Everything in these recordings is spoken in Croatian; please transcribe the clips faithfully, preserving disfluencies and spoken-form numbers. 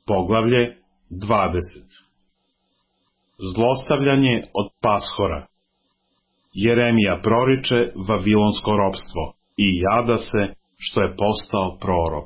Poglavlje dvadeset. Zlostavljanje od Pashora. Jeremija proriče vavilonsko ropstvo i jada se što je postao prorok.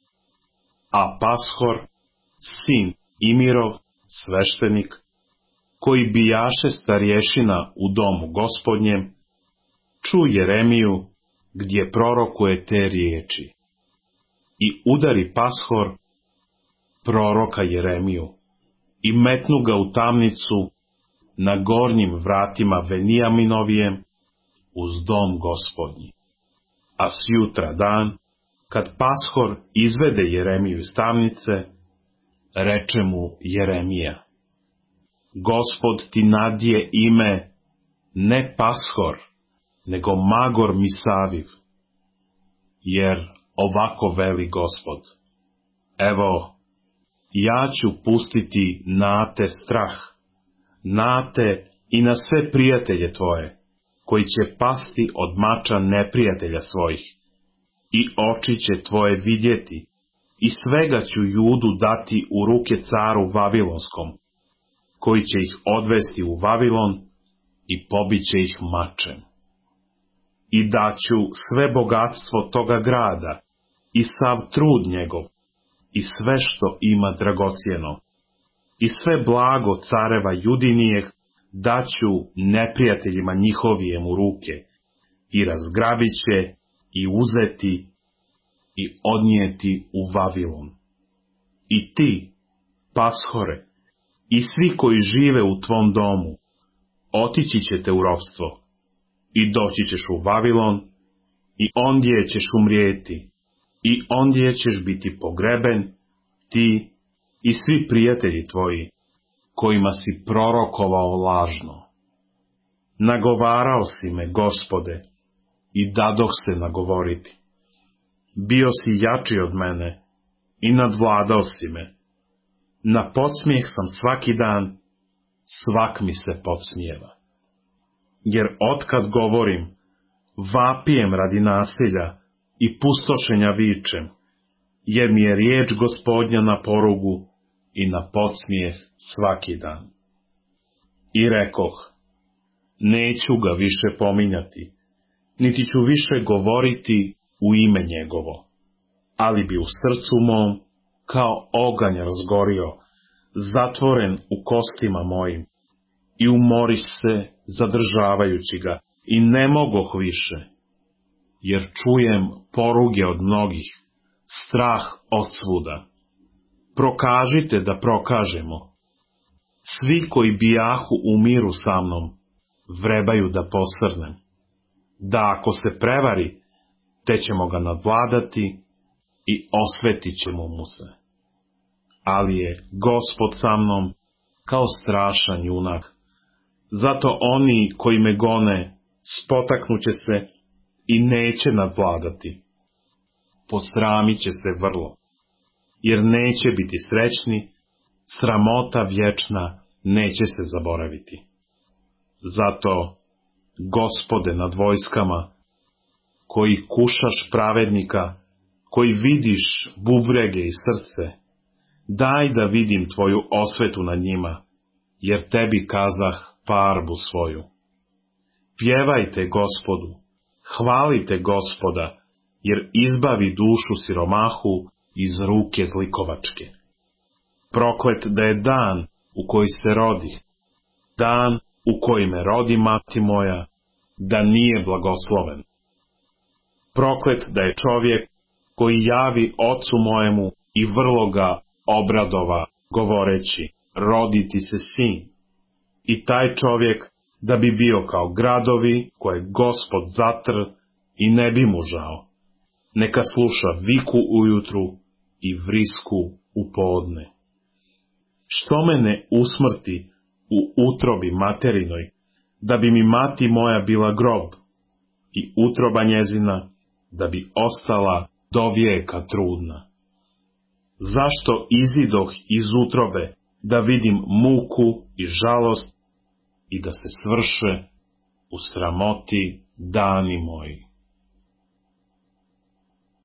A Pashor, sin Imirov, sveštenik, koji bijaše starješina u domu Gospodnjem, ču Jeremiju gdje prorokuje te riječi. I udari Pashor proroka Jeremiju i metnu ga u tamnicu na gornjim vratima Venijaminovijem uz dom Gospodnji. A sjutra dan, kad Pashor izvede Jeremiju iz tamnice, reče mu Jeremija: Gospod ti nadje ime ne Pashor, nego Magor Misaviv, jer ovako veli Gospod: evo, ja ću pustiti na te strah, na te i na sve prijatelje tvoje, koji će pasti od mača neprijatelja svojih, i oči će tvoje vidjeti, i svega ću Judu dati u ruke caru Vavilonskom, koji će ih odvesti u Vavilon i pobit će ih mačem. I daću sve bogatstvo toga grada, i sav trud njegov, i sve što ima dragocjeno, i sve blago careva Judinijeg daću neprijateljima njihovijem u ruke, i razgrabit će, i uzeti, i odnijeti u Vavilon. I ti, Pashore, i svi koji žive u tvom domu, otići ćete u ropstvo, i doći ćeš u Vavilon, i ondje ćeš umrijeti, i ondje ćeš biti pogreben, ti i svi prijatelji tvoji, kojima si prorokovao lažno. Nagovarao si me, Gospode, i dadoh se nagovoriti. Bio si jači od mene i nadvladao si me. Na podsmijeh sam svaki dan, svak mi se podsmijeva. Jer otkad govorim, vapijem radi nasilja i pustošenja vičem, jer mi je riječ Gospodnja na porugu i na podsmijeh svaki dan. I rekoh, neću ga više pominjati, niti ću više govoriti u ime njegovo, ali bi u srcu mom kao oganj razgorio, zatvoren u kostima mojim, i umoriš se zadržavajući ga, i ne mogoh više, jer čujem poruge od mnogih, strah od svuda. Prokažite da prokažemo. Svi koji bijahu u miru sa mnom, vrebaju da posrnem. Da ako se prevari, te ćemo ga nadvladati i osvetit ćemo mu se. Ali je Gospod sa mnom kao strašan junak. Zato oni koji me gone spotaknuće se i neće nadvladati. Posramit će se vrlo, jer neće biti srećni, sramota vječna neće se zaboraviti. Zato, Gospode nad vojskama, koji kušaš pravednika, koji vidiš bubrege i srce, daj da vidim tvoju osvetu nad njima, jer tebi kazah parbu svoju. Pjevajte Gospodu, hvalite Gospoda, jer izbavi dušu siromahu iz ruke zlikovačke. Proklet da je dan u koji se rodi, dan u koji me rodi mati moja, da nije blagosloven. Proklet da je čovjek koji javi ocu mojemu i vrlo ga obradova, govoreći, rodi ti se sin. I taj čovjek da bi bio kao gradovi koje Gospod zatr i ne bi mu žao. Neka sluša viku ujutru i vrisku u podne. Što me ne usmrti u utrobi materinoj, da bi mi mati moja bila grob, i utroba njezina, da bi ostala do vijeka trudna. Zašto izidoh iz utrobe, da vidim muku i žalost, i da se svrše u sramoti dani moji?